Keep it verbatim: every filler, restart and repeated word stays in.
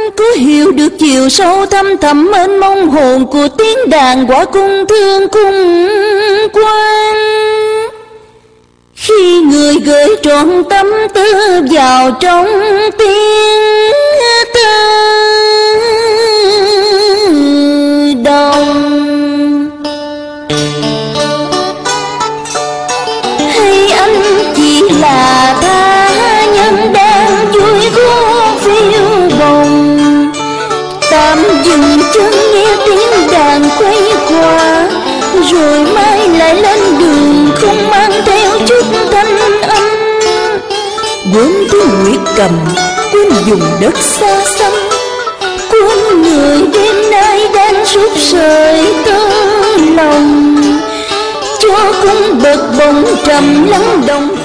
có hiểu được chiều sâu thâm thẳm mênh mông hồn của tiếng đàn quả cung thương cung quan. Khi người gửi trọn tâm tư vào trong tiếng tư đồng, hay anh chỉ là tha nhân đang vui cuốn phiêu bồng, tạm dừng chân nghe tiếng đàn quay qua, rồi mai lại lên đường không mang theo chút thanh âm. Quên tiếng nguyệt cầm, quên vùng đất xa xăm, quên người đêm nay đang rút rời tơ lòng, cho cung bậc bồng trầm lắng động.